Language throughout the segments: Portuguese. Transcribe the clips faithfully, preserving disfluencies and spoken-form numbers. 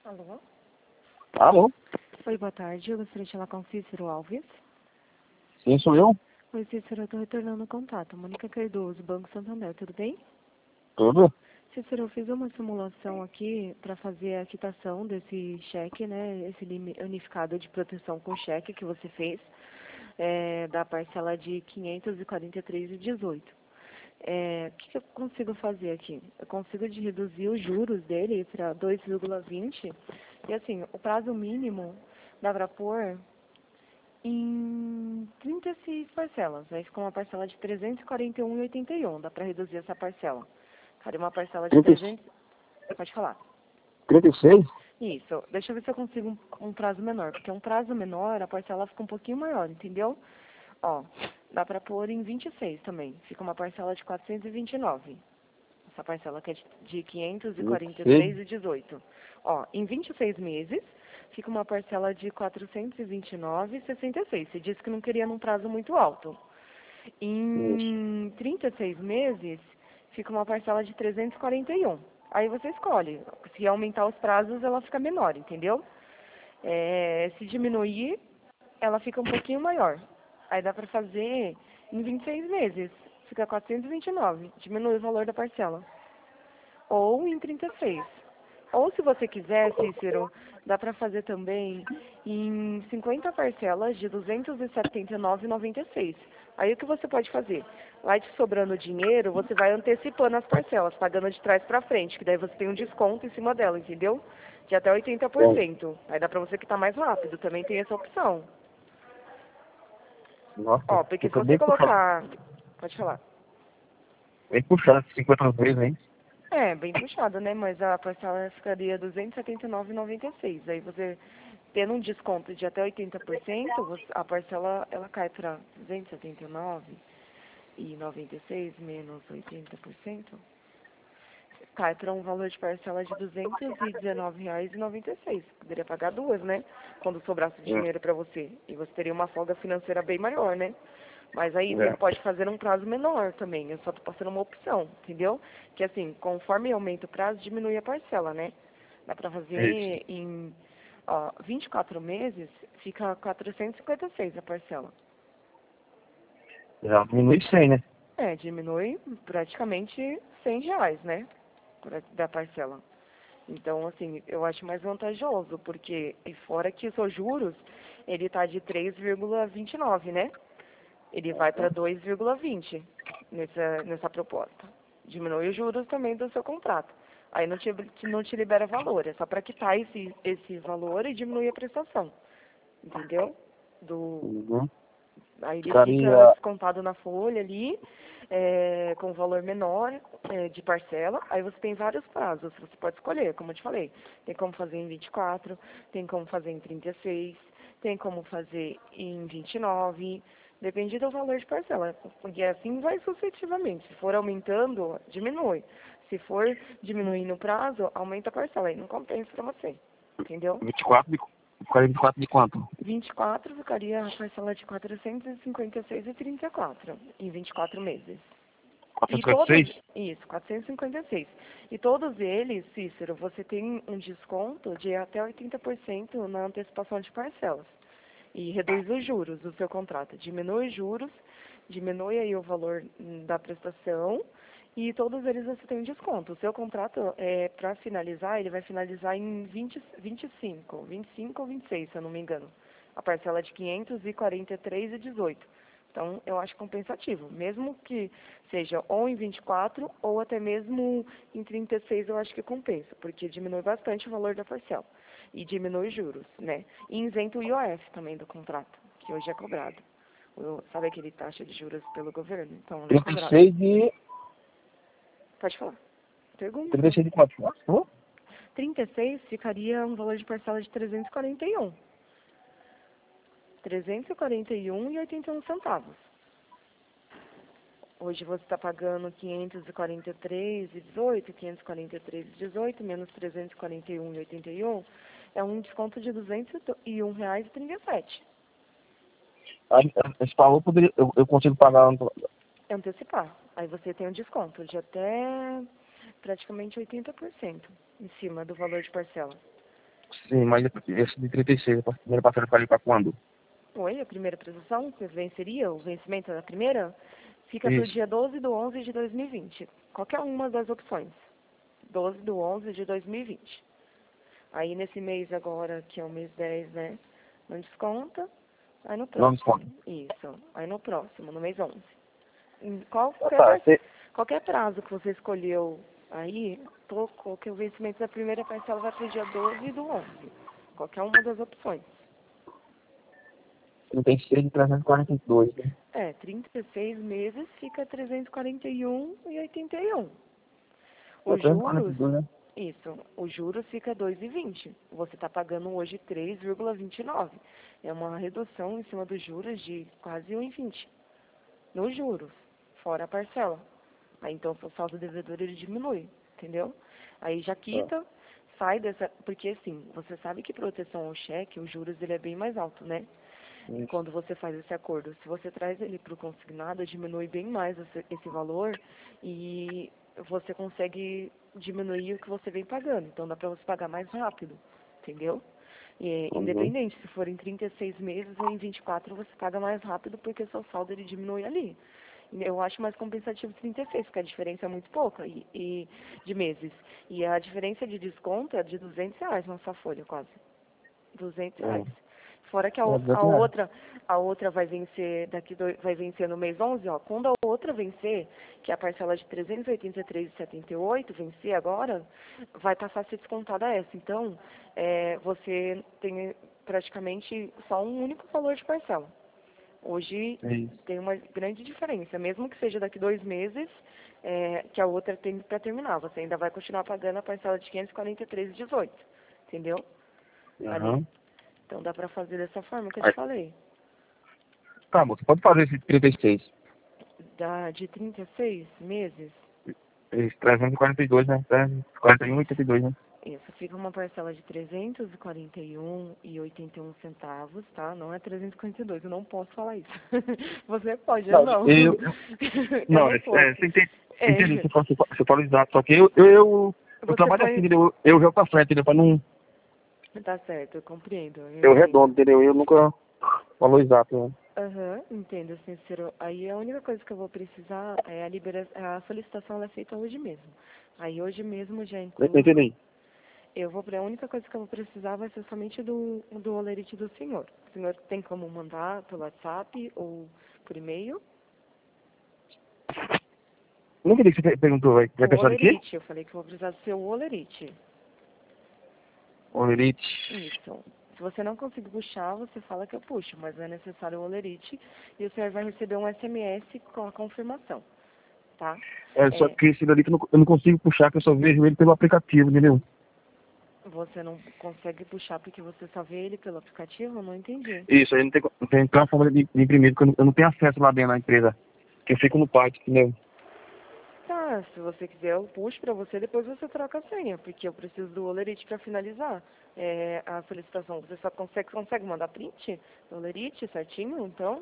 Alô? Alô? Oi, boa tarde. Eu gostaria de falar com o Cícero Alves. Sim, sou eu. Oi, Cícero, eu estou retornando o contato. Mônica Cardoso, Banco Santander, tudo bem? Tudo? Cícero, eu fiz uma simulação aqui para fazer a quitação desse cheque, né? Esse limi- unificado de proteção com cheque que você fez, é, da parcela de quinhentos e quarenta e três reais e dezoito centavos. É, o que, que eu consigo fazer aqui? Eu consigo de reduzir os juros dele para dois vírgula vinte. E assim, o prazo mínimo dá para pôr em trinta e seis parcelas. Aí fica uma parcela de trezentos e quarenta e um reais e oitenta e um. Dá para reduzir essa parcela. Cara, uma parcela de trinta, trezentos... Pode falar. trinta e seis? Isso. Deixa eu ver se eu consigo um, um prazo menor. Porque um prazo menor, a parcela fica um pouquinho maior, entendeu? Ó, dá para pôr em vinte e seis também. Fica uma parcela de quatrocentos e vinte e nove. Essa parcela que é de, de quinhentos e quarenta e três reais e dezoito centavos. Ó, em vinte e seis meses, fica uma parcela de quatrocentos e vinte e nove reais e sessenta e seis centavos. Você disse que não queria num prazo muito alto. Isso. Em trinta e seis meses, fica uma parcela de trezentos e quarenta e um. Aí você escolhe. Se aumentar os prazos, ela fica menor, entendeu? É, se diminuir, ela fica um pouquinho maior. Aí dá para fazer em vinte e seis meses. Fica quatrocentos e vinte e nove. Diminui o valor da parcela. Ou em trinta e seis. Ou se você quiser, Cícero, dá para fazer também em cinquenta parcelas de duzentos e setenta e nove reais e noventa e seis centavos. Aí o que você pode fazer? Vai te sobrando dinheiro, você vai antecipando as parcelas, pagando de trás para frente, que daí você tem um desconto em cima dela, entendeu? De até oitenta por Bom, cento. Aí dá para você quitar mais rápido, também tem essa opção. nossa, Ó, porque se fica você bem puxado. colocar... Pode falar. Bem puxado, cinquenta vezes, hein? É, bem puxado, né? Mas a parcela ficaria duzentos e setenta e nove reais e noventa e seis centavos. Aí você, tendo um desconto de até oitenta por cento, você- a parcela ela cai para duzentos e setenta e nove reais e noventa e seis centavos menos oitenta por cento. Cai para um valor de parcela de duzentos e dezenove reais e noventa e seis centavos. Poderia pagar duas, né? Quando sobrasse dinheiro para você. E você teria uma folga financeira bem maior, né? Mas aí É. você É. pode fazer um prazo menor também. Eu só tô passando uma opção, entendeu? Que assim, conforme aumenta o prazo, diminui a parcela, né? Dá pra Isso. fazer em ó, vinte e quatro meses, fica quatrocentos e cinquenta e seis a parcela. Já diminui cem, né? É, diminui praticamente cem reais, né? pra- Da parcela. Então, assim, eu acho mais vantajoso, porque e fora que os seus juros, ele tá de três vírgula vinte e nove, né? Ele vai para dois vírgula vinte nessa, nessa proposta. Diminui os juros também do seu contrato. Aí não te, não te libera valor, é só para quitar esse, esse valor e diminuir a prestação. Entendeu? Do, Uhum. aí ele fica Ficaria. descontado na folha ali, é, com valor menor é, de parcela. Aí você tem vários prazos, você pode escolher, como eu te falei. Tem como fazer em vinte e quatro, tem como fazer em trinta e seis, tem como fazer em vinte e nove. Depende do valor de parcela. E assim vai sucessivamente. Se for aumentando, diminui. Se for diminuindo o prazo, aumenta a parcela. Aí não compensa para você. Entendeu? vinte e quatro de, ficaria vinte e quatro de quanto? vinte e quatro ficaria a parcela de quatrocentos e cinquenta e seis reais e trinta e quatro em vinte e quatro meses. E todos, quatrocentos e cinquenta e seis? isso, quatrocentos e cinquenta e seis. E todos eles, Cícero, você tem um desconto de até oitenta por cento na antecipação de parcelas. E reduz os juros do seu contrato. Diminui os juros, diminui aí o valor hum, da prestação e todos eles você tem um desconto. O seu contrato, é, para finalizar, ele vai finalizar em vinte, vinte e cinco, vinte e cinco ou vinte e seis, se eu não me engano. A parcela é de quinhentos e quarenta e três reais e dezoito. Então, eu acho compensativo. Mesmo que seja ou em vinte e quatro ou até mesmo em trinta e seis, eu acho que compensa, porque diminui bastante o valor da parcela. E diminui os juros, né? E isenta o I O F também do contrato, que hoje é cobrado. O- sabe aquele taxa de juros pelo governo? Então, ele é trinta e cobrado. seis de. Pode falar. trinta e Pergunta. seis de quanto? Nossa, trinta e seis ficaria um valor de parcela de trezentos e quarenta e um. trezentos e quarenta e um reais e oitenta e um centavos. Hoje você está pagando quinhentos e quarenta e três reais e dezoito, quinhentos e quarenta e três reais e dezoito, menos trezentos e quarenta e um reais e oitenta e um, é um desconto de duzentos e um reais e trinta e sete. aí, esse valor poderia, eu, eu consigo pagar. um- É antecipar. Aí você tem um desconto de até praticamente oitenta por cento em cima do valor de parcela. Sim, mas esse de trinta e seis, a primeira parcela eu falei para quando? Oi, a primeira prestação que venceria, o vencimento da primeira, fica para o Isso. dia doze de onze de dois mil e vinte. Qualquer uma das opções. doze de onze de dois mil e vinte. Aí nesse mês agora, que é o mês dez, né? Não desconta. Aí no Não próximo. desconto. Isso. Aí no próximo, no mês onze. Em qual- Ah, Qualquer, tá. par- Você, qualquer prazo que você escolheu aí, tocou que o vencimento da primeira parcela vai para o dia doze do onze. Qualquer uma das opções. não tem seis de trezentos e quarenta e dois, né? É, trinta e seis meses fica trezentos e quarenta e um e oitenta e um. É Os juros, trezentos e quarenta e dois, né? isso, os juros fica dois e vinte. Você está pagando hoje três vírgula vinte e nove. É uma redução em cima dos juros de quase um e vinte. Nos juros, fora a parcela. Aí então o saldo devedor ele diminui, entendeu? Aí já Tá. quita, sai dessa. Porque assim, você sabe que proteção ao cheque, os juros ele é bem mais alto, né? Isso. Quando você faz esse acordo. Se você traz ele para o consignado, diminui bem mais esse, esse valor e você consegue diminuir o que você vem pagando. Então dá para você pagar mais rápido, entendeu? E, Uhum. independente, se for em trinta e seis meses ou em vinte e quatro, você paga mais rápido porque seu saldo ele diminui ali. Eu acho mais compensativo trinta e seis, porque a diferença é muito pouca e, e de meses. E a diferença de desconto é de duzentos reais na sua folha, quase. duzentos É. reais. Fora que a, É, o- a duzentos reais. outra, a outra vai vencer daqui do, vai vencer no mês onze, ó. Quando a outra vencer, que é a parcela de trezentos e oitenta e três reais e setenta e oito vencer agora, vai passar a ser descontada essa. Então, é, você tem praticamente só um único valor de parcela. Hoje É isso. tem uma grande diferença, mesmo que seja daqui dois meses, é, que a outra tem para terminar. Você ainda vai continuar pagando a parcela de quinhentos e quarenta e três reais e dezoito, entendeu? Ali. Aham. Então dá pra fazer dessa forma que eu te Aí, falei. tá, moça, pode fazer esse trinta e seis. Da, de trinta e seis meses, Esse trezentos e quarenta e dois, né? trezentos e quarenta e um e isso, oitenta e dois, né? isso. Fica uma parcela de trezentos e quarenta e um e oitenta e um centavos, tá? Não é trezentos e quarenta e dois, eu não posso falar isso. Você pode, eu Não, não. eu... eu Eu não, não é, posso. é, você entende, entendi, É, você fala, você fala exato, só que eu, eu, eu, eu você trabalho assim, põe... entendeu? Eu jogo pra frente, entendeu? Pra não... Tá certo, eu compreendo, eu Eu entendo. redondo, entendeu? Eu nunca falo exato, né? Aham, entendo, sincero. Aí a única coisa que eu vou precisar é a liberação, a solicitação ela é feita hoje mesmo. Aí hoje mesmo já Não inclui. entendi. Eu vou, a única coisa que eu vou precisar vai ser somente do, do olerite do senhor. O senhor tem como mandar pelo WhatsApp ou por e-mail? Não entendi o que você perguntou, vai, vai O precisar de quê? olerite, eu falei que eu vou precisar do seu olerite. Olerite. Isso. Se você não conseguir puxar, você fala que eu puxo, mas é necessário o olerite e o senhor vai receber um S M S com a confirmação, tá? É, só É, que esse dali que eu não, eu não consigo puxar, que eu só vejo ele pelo aplicativo, entendeu? você não consegue puxar porque você só vê ele pelo aplicativo? Eu não entendi. Isso, aí não tem, não tem aquela forma de, de imprimir, porque eu não, eu não tenho acesso lá dentro da empresa. Que eu fico no pátio, entendeu? Tá, se você quiser eu puxo pra você, depois você troca a senha, porque eu preciso do olerite pra finalizar é, a solicitação. Você só consegue, consegue mandar print do olerite certinho, então?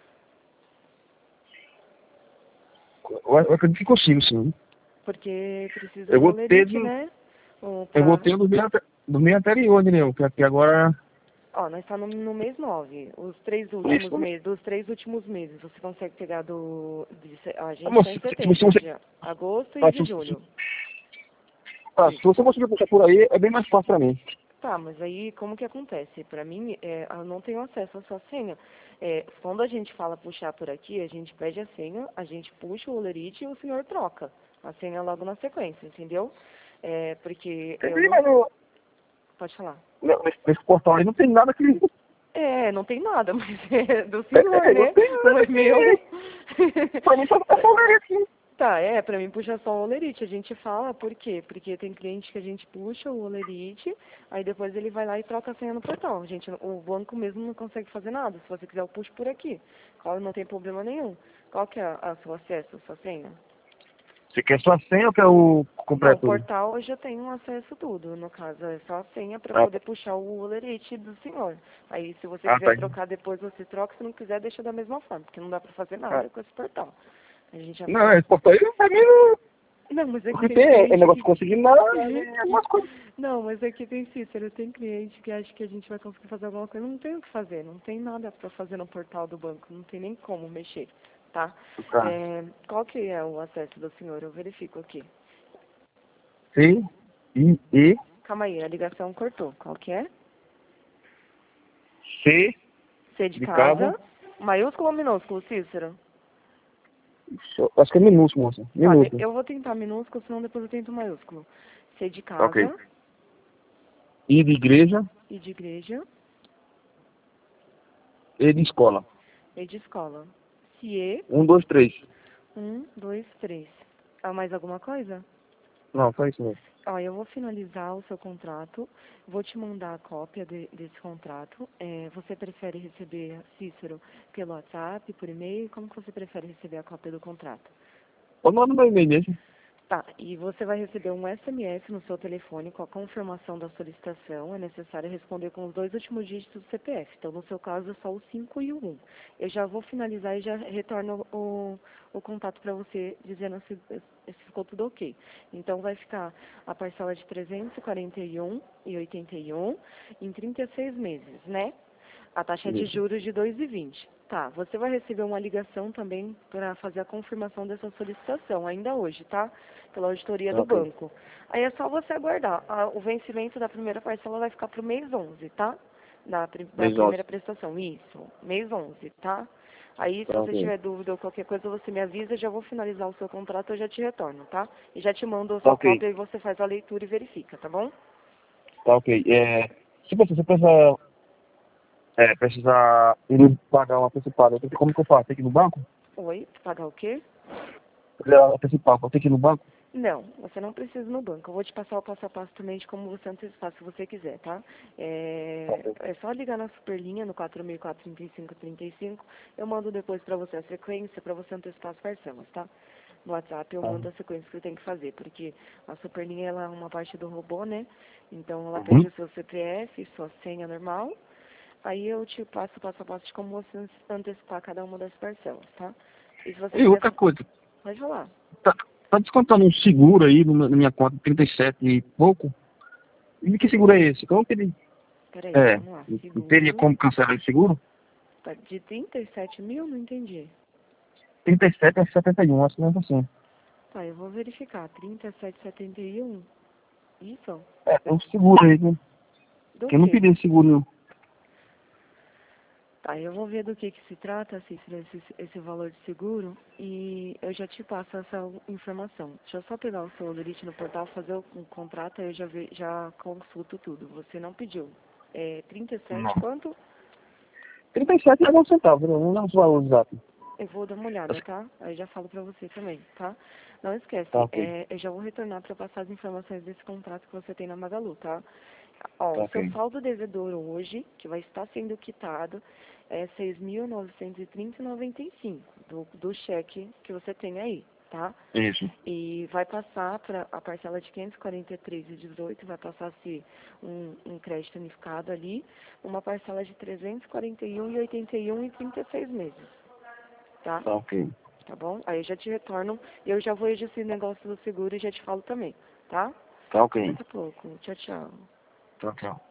Eu, eu acredito que consigo, sim. Porque precisa Eu do vou ter olerite, do, né? Ou eu vou pra... ter do meu, ante- do meu anterior, entendeu? Que aqui agora... Ó, nós estamos no, no mês nove. Os três últimos Isso, meses, dos três últimos meses, você consegue pegar do... De, se- a ah, gente moça, está em se, se, se setembro você... já. Agosto e Ah, de se, se, julho. ah, se você conseguir puxar por aí, é bem mais fácil pra mim. Tá, mas aí como que acontece? Pra mim, é, eu não tenho acesso à sua senha. É, quando a gente fala puxar por aqui, a gente pede a senha, a gente puxa o olerite e o senhor troca a senha logo na sequência, entendeu? É, porque eu Entendi, não... mas eu, Pode falar. não, nesse, nesse portal aí não tem nada que... É, não tem nada, mas é do É, senhor, é, não né? tem Não nada é meu. que... Pra mim só é só ler aqui. Tá, é, pra mim puxa só o olerite. A gente fala por quê? Porque tem cliente que a gente puxa o olerite, aí depois ele vai lá e troca a senha no portal. A gente, o banco mesmo não consegue fazer nada. Se você quiser, eu puxo por aqui. Qual não tem problema nenhum. Qual que é a, a sua acesso, a sua senha? Você quer só a senha ou quer o Não, o completo? portal eu já tenho acesso tudo. No caso, é só a senha para Ah, tá. poder puxar o olerite do senhor. Aí, se você Ah, quiser tá. trocar depois, você troca. Se não quiser, deixa da mesma forma, porque não dá para fazer Ah, nada com esse portal. A gente já não, faz. esse portal aí pra mim não... Não, mas aqui Porque tem tem é, cliente negócio que... de conseguir nada, é algumas coisas. Não, mas aqui tem Cícero, tem cliente que acha que a gente vai conseguir fazer alguma coisa. Não tem o que fazer, não tem nada pra fazer no portal do banco, não tem nem como mexer, tá? Tá. É, qual que é o acesso do senhor? Eu verifico aqui. C, I, E, Calma aí, a ligação cortou. Qual que é? C, C de de casa. casa. Maiúsculo ou minúsculo, Cícero? Acho que é minúsculo, moça. Tá, Minúsculo. eu vou tentar minúsculo, senão depois eu tento maiúsculo. C de Tá, ok. casa. I de igreja, I de igreja. E de escola. E de escola. C E. Um, dois, três. Um, dois, três. Ah, mais alguma coisa? Não, só isso mesmo. Ó, eu vou finalizar o seu contrato, vou te mandar a cópia de- desse contrato. É, você prefere receber, Cícero, pelo WhatsApp, por e-mail? Como que você prefere receber a cópia do contrato? Pode mandar no meu e-mail mesmo. Tá, e você vai receber um S M S no seu telefone com a confirmação da solicitação. É necessário responder com os dois últimos dígitos do C P F. Então, no seu caso, é só o cinco e o um. Eu já vou finalizar e já retorno o, o contato para você, dizendo se, se ficou tudo ok. Então, vai ficar a parcela de trezentos e quarenta e um reais e oitenta e um em trinta e seis meses, né? A taxa de Isso. juros de dois vírgula vinte. Tá, você vai receber uma ligação também para fazer a confirmação dessa solicitação, ainda hoje, tá? Pela auditoria do Ok. banco. Aí é só você aguardar. A- o vencimento da primeira parcela vai ficar para o mês onze, tá? Da, pri- da Mês onze. primeira prestação. Isso, mês onze, tá? Aí, se Tá, você ok. tiver dúvida ou qualquer coisa, você me avisa, já vou finalizar o seu contrato, eu já te retorno, tá? E já te mando a Tá, sua ok. cópia e você faz a leitura e verifica, tá bom? Tá, ok. É, se você, você precisa, é, precisa ir pagar uma antecipada, como que eu faço? Tem que ir no banco? Oi, pagar o quê? É, antecipar, vou ter que ir no banco? Não, você não precisa ir no banco. Eu vou te passar o passo a passo também de como você antecipar, se você quiser, tá? Tá, É, ok. é só ligar na Superlinha, no quatro mil e quatro, trinta e cinco, trinta e cinco. Eu mando depois pra você a sequência, pra você antecipar as parcelas, tá? No WhatsApp eu Tá. mando a sequência que você tem que fazer, porque a Superlinha ela é uma parte do robô, né? Então ela Uhum. pede o seu C P F, sua senha normal. Aí eu te passo o passo a passo de como você antecipar cada uma das parcelas, tá? E se você E quiser... outra coisa, Pode falar. tá, tá descontando um seguro aí no- na minha conta, trinta e sete e pouco? E que seguro é esse? Como que ele... Peraí, É, vamos lá. não teria Seguro. como cancelar esse seguro? Tá, de trinta e sete mil? Não entendi. trinta e sete a setenta e um, acho que não é assim. Tá, eu vou verificar. trinta e sete e setenta e um? Isso? É, tem um seguro aí, né? Do Que eu não quê? pedi esse seguro, não. Tá, eu vou ver do que que se trata, Cícero, esse, esse valor de seguro, e eu já te passo essa informação. Deixa eu só pegar o seu Olurite no portal, fazer o, o contrato, aí eu já, ve, já consulto tudo. Você não pediu. É trinta e sete Não. quanto? trinta e sete e alguns centavos, né? Não é os valores exatos. Eu vou dar uma olhada, tá? Aí já falo pra você também, tá? Não Tá, esquece, ok. é, eu já vou retornar pra passar as informações desse contrato que você tem na Magalu, tá? Ó, Tá, o seu ok. saldo devedor hoje, que vai estar sendo quitado, é seis mil novecentos e trinta e noventa e cinco do, do cheque que você tem aí, tá? Isso. E vai passar para a parcela de quinhentos e quarenta e três e dezoito, vai passar a ser um, um crédito unificado ali, uma parcela de trezentos e quarenta e um e oitenta e um em trinta e seis meses, tá? Tá, ok. Tá bom? Aí eu já te retorno e eu já vou ver esse negócio do seguro e já te falo também, tá? Tá, ok. Daqui a pouco. Tchau, tchau. Tá, tchau.